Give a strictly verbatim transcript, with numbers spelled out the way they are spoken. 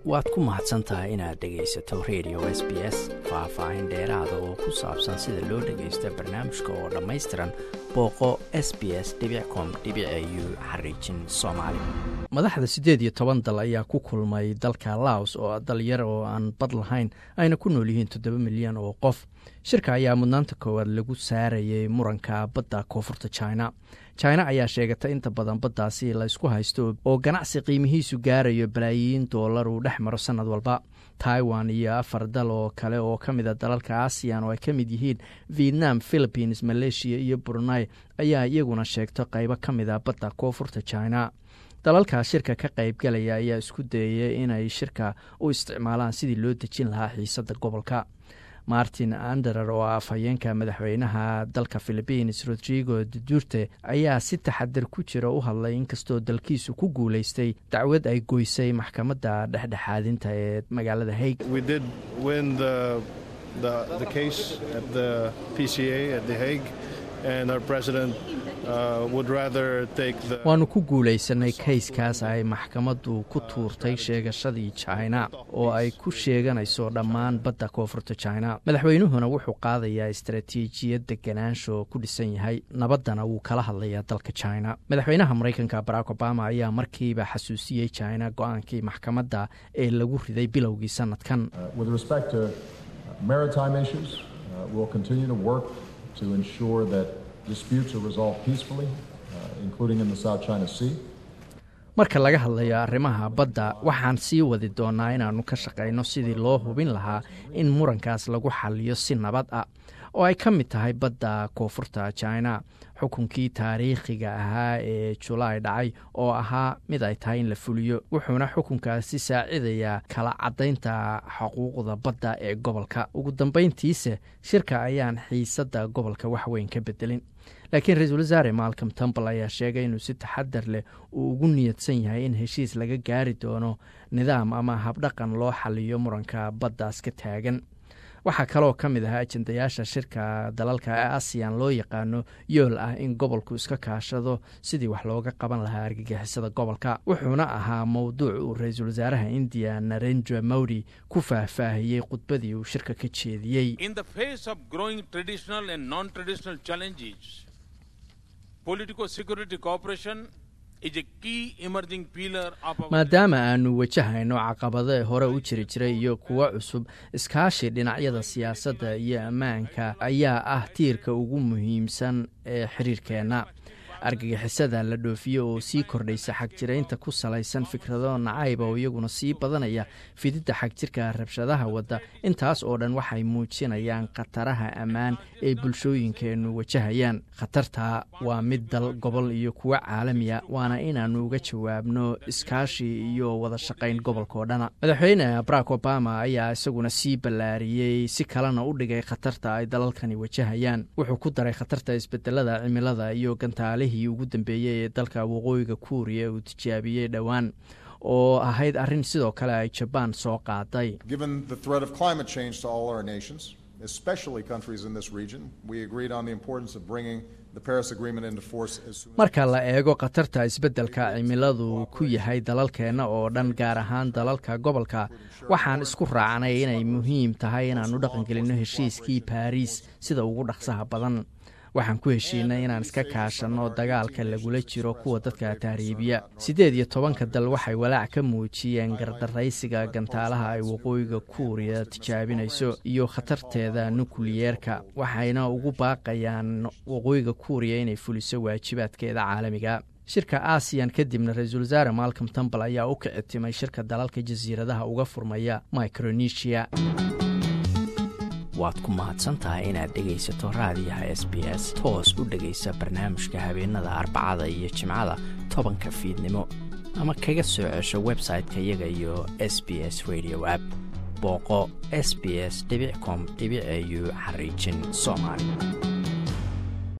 waad ku mahadsantahay inaad dhegaysato radio S B S. Faahfaahin dheeraada oo ku saabsan sida loo dhagaysto barnaamijka oo dhammaystiran booqo s b s dot com dot a u xariijin soomaali. Madaxda siddeed iyo toban dal ayaa ku kulmay dalka Laos oo dalyar oo aan bad lahayn ayna ku nool yihiin toddoba milyan oo qof. Shirka ayaa mudnaanta koowaad lagu saarayay muranka badda koonfurta China. China ayaa sheegatay inta badan baddaasi la isku haysto oo ganacsi qiimihiisu gaarayo balaayiin doolar uu dhex maro sanad walba. Taiwan iyo afar dal oo kale oo ka mid a dalalka ASEAN oo ay ka mid yihiin Vietnam, Philippines, Malaysia iyo Brunei ayaa iyaguna sheegto qaybo ka mid a badda koonfurta China. dalalka shirka ka qayb galaya ayaa isku dayay inay shirka u isticmaalaan sidii loo dejin lahaa xiisadda gobolka. Martin Anderer oo ah afhayeenka madaxweynaha dalka Philippines Rodrigo Duterte ayaa si taxadar ku jira u hadlay inkastoo dalkiisu ku guulaystay dacwad ay goysay maxkamadda dhexdhexaadinta ee magaalada Hague. We did win the the the case at the P C A at the Hague and our president uh, would rather take the waanu ku guulaysanay kayskaas ay maxkamaddu ku tuurtay sheegashadii China oo ay ku sheeganayso dhammaan badda koonfurta China. Madaxweynuhuna wuxuu qaadayaa istaraatiijiyad deganaansho ku dhisan yahay nabaddana wuu kala hadlayaa dalka China. Madaxweynaha Mareykanka Barack Obama ayaa markiiba xasuusiyey China go'aankii maxkamadda ee lagu riday bilowgii sanadkan. Uh, with respect to uh, maritime issues, uh, we'll continue to work to ensure that disputes are resolved peacefully, uh, including in the South China Sea. Marka laga hadlayo arrimaha badda, waxaan sii wadi doonaa inaannu ka shaqayno sidii loo hubin lahaa in murankaas lagu xalliyo si nabad ah oo ay ka mid tahay badda koonfurta China. Xukunkii taariikhiga ahaa ee July dhacay oo ahaa mid ay tahay in la fuliyo, wuxuuna xukunkaasi saacidayaa kala caddaynta xuquuqda badda ee gobolka. Ugu dambayntiisa, shirka ayaan xiisadda gobolka wax weyn ka bedelin. laakiin ra-iisul wasaare Malcolm Turnbull ayaa sheegay inuu si taxadar leh uu ugu niyadsan yahay in heshiis laga gaari doono nidaam ama habdhaqan loo xaliyo muranka baddaas ka taagan. waxaa kaloo ka mid ahaa ajendayaasha shirka dalalka ASEAN loo yaqaano yool ah in gobolku iska kaashado sidii wax looga qaban lahaa argagixisada gobolka. wuxuuna ahaa mowduuc uu ra-iisul wasaaraha India Narendra Modi ku faahfaahiyey khudbadii uu shirka ka jeediyey. In the face of growing traditional and non-traditional challenges, political security cooperation is a key emerging pillar of our maadaama aanu wajahayno caqabado hore u jiri jiray iyo kuwa cusub, iskaashi dhinacyada siyaasadda iyo ammaanka ayaa ah tiirka ugu muhiimsan ee xiriirkeena. argagixisada la dhoofiyo oo sii kordhaysa xagjiraynta ku salaysan fikrado nacayb oo iyaguna sii badanaya fididda xagjirka rabshadaha wadda. intaas oo dhan waxay muujinayaan khataraha ammaan ee bulshooyinkeennu wajahayaan. khatarta waa mid dal, gobol iyo kuwa caalamiya, waana inaannu uga jawaabno iskaashi iyo wada shaqayn gobolkao dhana. madaxweyne Barack Obama ayaa isaguna sii ballaariyey si kalena u dhigay khatarta ay dalalkani wajahayaan. wuxuu ku daray khatarta isbedelada cimilada iyo gantaale ugu dambeeyey ee dalka waqooyiga Kuuriya uu tijaabiyey dhowaan oo ahayd arrin sidoo kale ay Japan soo qaaday. Given the threat of climate change to all our nations, especially countries in this region, we agreed on the importance of bringing the Paris Agreement into force as soon as marka la eego khatarta isbedelka cimiladu ku yahay dalalkeena oo dhan, gaar ahaan dalalka gobolka, waxaan isku raacnay inay muhiim tahay inaannu dhaqangelinno heshiiskii Paris sida ugu dhaqsaha badan. waxaan ku heshiinay inaan iska kaashanno dagaalka lagula jiro kuwa dadka tahriibiya. siddeed iyo tobanka dal waxay walaac ka muujiyeen gardaraysiga gantaalaha ay waqooyiga Kuuriya tijaabinayso iyo khatarteeda nukliyeerka, waxayna ugu baaqayaan waqooyiga Kuuriya inay fuliso waajibaadkeeda caalamiga. shirka ASEAN kadibna ra-iisul wasaare Malcolm Turnbull ayaa u kicitimay shirka dalalka jasiiradaha uga furmaya Micronesia. waad ku mahadsantahay inaad dhegaysato raadiyaha S B S. toos u dhegaysa barnaamijka habeenada Arbacada iyo Jimcada tobanka fiidnimo, ama kaga soo cesho website-ka iyaga iyo S B S Radio app. booqo s b s dot com dot a u xariijin soomaali.